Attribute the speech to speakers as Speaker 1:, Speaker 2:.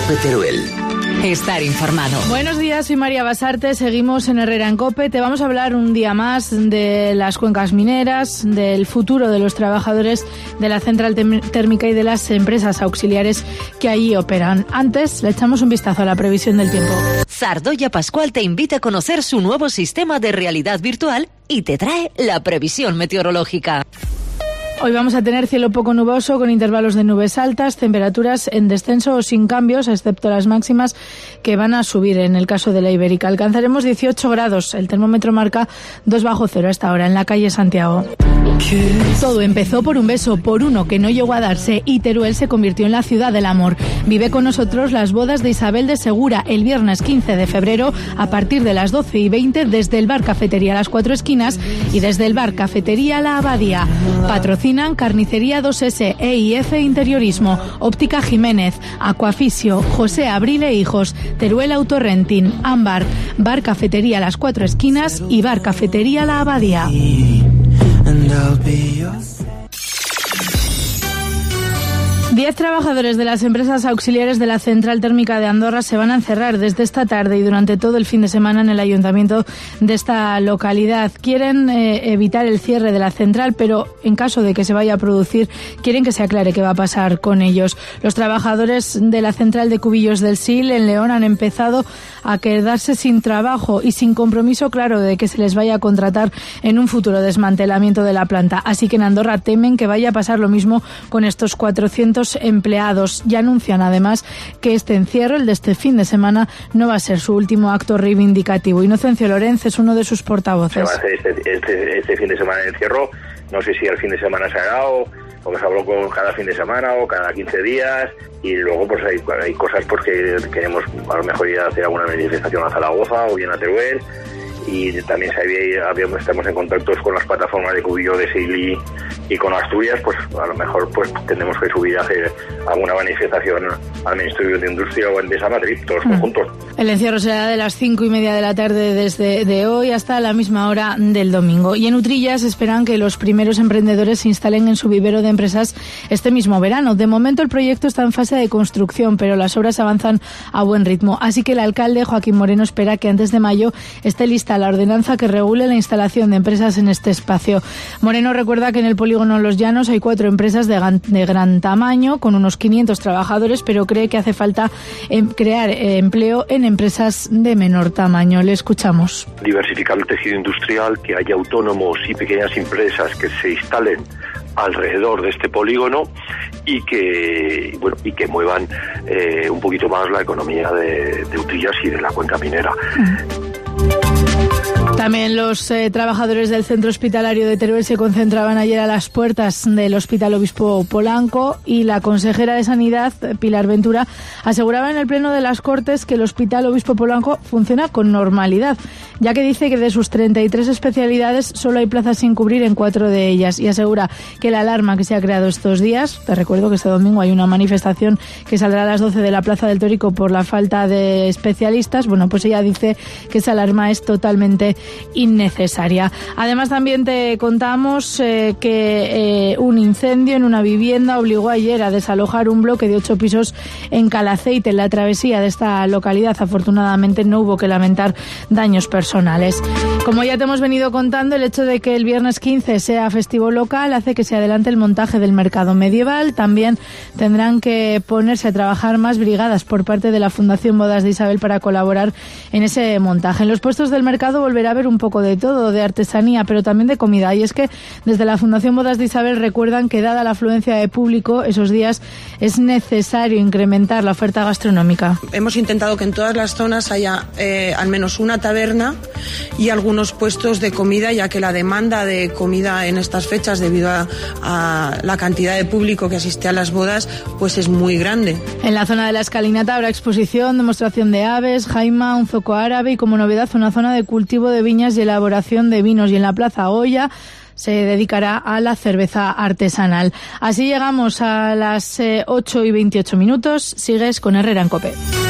Speaker 1: COPE Teruel.
Speaker 2: Estar informado.
Speaker 3: Buenos días, soy María Basarte, seguimos en Herrera en COPE. Te vamos a hablar un día más de las cuencas mineras, del futuro de los trabajadores de la central térmica y de las empresas auxiliares que allí operan. Antes, le echamos un vistazo a la previsión del tiempo.
Speaker 2: Zardoya Pascual te invita a conocer su nuevo sistema de realidad virtual y te trae la previsión meteorológica.
Speaker 3: Hoy vamos a tener cielo poco nuboso con intervalos de nubes altas, temperaturas en descenso o sin cambios, excepto las máximas que van a subir en el caso de la Ibérica. Alcanzaremos 18 grados, el termómetro marca 2 bajo cero hasta ahora en la calle Santiago. Todo empezó por un beso, por uno que no llegó a darse, y Teruel se convirtió en la ciudad del amor. Vive con nosotros las bodas de Isabel de Segura el viernes 15 de febrero a partir de las 12:20 desde el bar Cafetería Las Cuatro Esquinas y desde el bar Cafetería La Abadía. Patrocinan Carnicería 2S, EIF Interiorismo, Óptica Jiménez, Aquafisio, José Abril e Hijos, Teruel Autorenting, Ámbar, bar Cafetería Las Cuatro Esquinas y bar Cafetería La Abadía. 10 trabajadores de las empresas auxiliares de la central térmica de Andorra se van a encerrar desde esta tarde y durante todo el fin de semana en el ayuntamiento de esta localidad. Quieren evitar el cierre de la central, pero en caso de que se vaya a producir, quieren que se aclare qué va a pasar con ellos. Los trabajadores de la central de Cubillos del Sil en León han empezado a quedarse sin trabajo y sin compromiso claro de que se les vaya a contratar en un futuro desmantelamiento de la planta. Así que en Andorra temen que vaya a pasar lo mismo con estos 400 empleados. Ya anuncian además que este encierro, el de este fin de semana, no va a ser su último acto reivindicativo. Inocencio Lorenz es uno de sus portavoces.
Speaker 4: Se va a hacer este fin de semana el encierro. No sé si el fin de semana se hará o que se habló con cada fin de semana o cada 15 días, y luego pues hay cosas porque queremos a lo mejor ir a hacer alguna manifestación a Zaragoza o bien a Teruel, y también estamos en contacto con las plataformas de Cubillo de Sil y con Asturias, pues a lo mejor pues tendremos que subir a hacer alguna manifestación al Ministerio de Industria o en Endesa Madrid, todos conjuntos.
Speaker 3: El encierro será de las 5:30 de la tarde desde de hoy hasta la misma hora del domingo. Y en Utrillas esperan que los primeros emprendedores se instalen en su vivero de empresas este mismo verano. De momento el proyecto está en fase de construcción, pero las obras avanzan a buen ritmo. Así que el alcalde Joaquín Moreno espera que antes de mayo esté lista la ordenanza que regule la instalación de empresas en este espacio. Moreno recuerda que en el polígono Los Llanos hay 4 empresas de gran tamaño con unos 500 trabajadores, pero cree que hace falta crear empleo en empresas de menor tamaño. Le escuchamos.
Speaker 5: Diversificar el tejido industrial, que haya autónomos y pequeñas empresas que se instalen alrededor de este polígono y que muevan un poquito más la economía de Utrillas y de la cuenca minera.
Speaker 3: También los trabajadores del centro hospitalario de Teruel se concentraban ayer a las puertas del Hospital Obispo Polanco, y la consejera de Sanidad, Pilar Ventura, aseguraba en el Pleno de las Cortes que el Hospital Obispo Polanco funciona con normalidad, ya que dice que de sus 33 especialidades solo hay plazas sin cubrir en 4 de ellas, y asegura que la alarma que se ha creado estos días, te recuerdo que este domingo hay una manifestación que saldrá a las 12 de la Plaza del Tórico por la falta de especialistas, bueno, pues ella dice que esa alarma es totalmente innecesaria. Además, también te contamos que un incendio en una vivienda obligó ayer a desalojar un bloque de 8 pisos en Calaceite, en la travesía de esta localidad. Afortunadamente no hubo que lamentar daños personales. Como ya te hemos venido contando, el hecho de que el viernes 15 sea festivo local hace que se adelante el montaje del mercado medieval. También tendrán que ponerse a trabajar más brigadas por parte de la Fundación Bodas de Isabel para colaborar en ese montaje. En los puestos del mercado volverá a haber un poco de todo, de artesanía, pero también de comida. Y es que desde la Fundación Bodas de Isabel recuerdan que, dada la afluencia de público esos días, es necesario incrementar la oferta gastronómica.
Speaker 6: Hemos intentado que en todas las zonas haya al menos una taberna y algunos puestos de comida, ya que la demanda de comida en estas fechas, debido a la cantidad de público que asiste a las bodas, pues es muy grande.
Speaker 3: En la zona de la escalinata habrá exposición, demostración de aves, jaima, un zoco árabe y, como novedad, una zona de cultivo de viñas y elaboración de vinos. Y en la Plaza Goya se dedicará a la cerveza artesanal. Así llegamos a las 8:28. Sigues con Herrera en COPE.